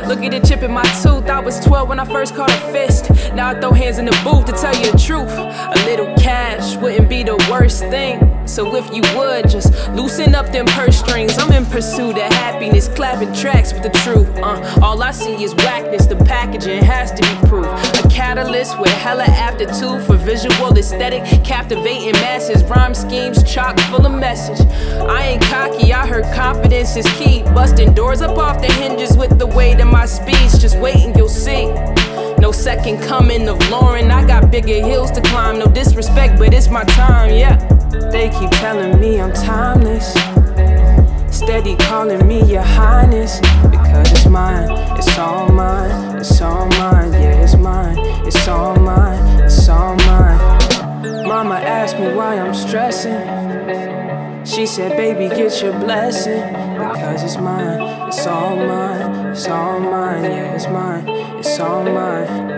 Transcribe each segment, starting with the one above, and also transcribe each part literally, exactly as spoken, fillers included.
Look at the chip in my tooth. I was twelve when I first caught a fist. Now I throw hands in the booth to tell you the truth. A little cash wouldn't be the worst thing. So if you would, just loosen up them purse strings. I'm in pursuit of happiness, clapping tracks with the truth. Uh, all I see is whackness, the packaging has to be proof. A catalyst with hella aptitude for visual aesthetic, captivating masses, rhyme schemes chock full of message. I ain't cocky, I heard confidence is key. Busting doors up off the hinges with the weight of my speech. Just wait and you'll see. No second coming of Lauren, I got bigger hills to climb. No disrespect, but it's my time, yeah. They keep telling me I'm timeless, steady calling me your highness. Because it's mine, it's all mine, it's all mine, yeah, it's mine, it's all mine, it's all mine. Mama asked me why I'm stressing. She said, baby, get your blessing. Because it's mine, it's all mine, it's all mine, yeah, it's mine, it's all mine.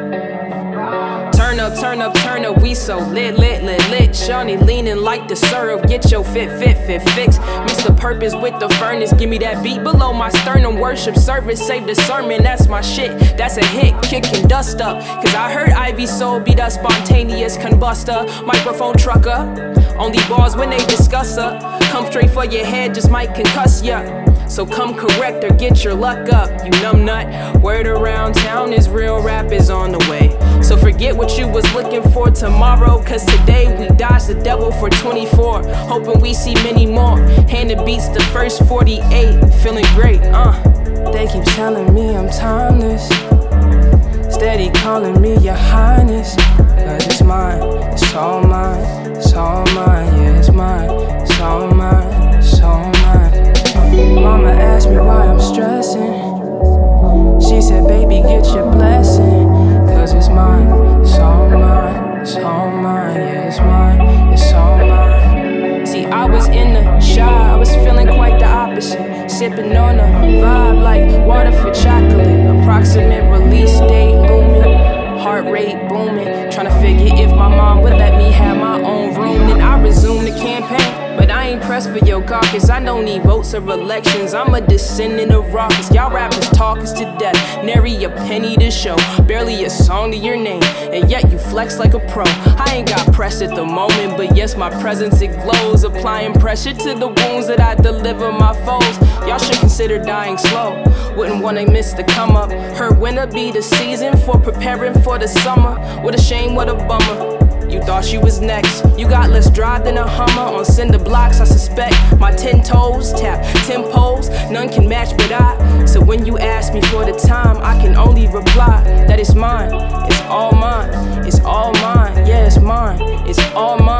Turn up, turn up, turn up, we so lit, lit, lit, lit. Shawnee leaning like the syrup, get your fit, fit, fit, fix. Mix the purpose with the furnace, give me that beat below my sternum. Worship service, save the sermon, that's my shit, that's a hit, kicking dust up. Cause I heard Ivy Soul be the spontaneous combuster. Microphone trucker, only bars when they discuss her. Come straight for your head, just might concuss ya. So come correct or get your luck up, you numb nut. Word around town is real rap is on the way. So forget what you was looking for tomorrow, cause today we dodged the devil for twenty-four. Hoping we see many more. Handed beats the first forty-eight, feeling great, uh. They keep telling me I'm timeless, steady calling me your highness. Cause it's mine, it's all mine, it's all mine, yeah, it's mine, it's all mine, it's all mine. Mama asked me why I'm stressing. She said, baby, get your blessing. Cause it's mine, it's all mine, it's all mine, yeah, it's mine, it's all mine. See, I was in the shy, I was feeling quite the opposite. Sipping on a vibe like water for chocolate. Approximate release date looming, heart rate booming. Tryna figure if my mom would let me have my own room. Then I resume the campaign. But I ain't pressed for your caucus, I don't need votes or elections. I'm a descendant of rockets. Y'all rappers talk us to death, nary a penny to show. Barely a song to your name, and yet you flex like a pro. I ain't got press at the moment, but yes, my presence it glows. Applying pressure to the wounds that I deliver my foes. Y'all should consider dying slow, wouldn't wanna miss the come up. Heard winter be the season for preparing for the summer. What a shame, what a bummer. You thought you was next. You got less drive than a Hummer on cinder blocks, I suspect. My ten toes tap tempos, none can match but I. So when you ask me for the time, I can only reply that it's mine, it's all mine, it's all mine, yeah, it's mine, it's all mine.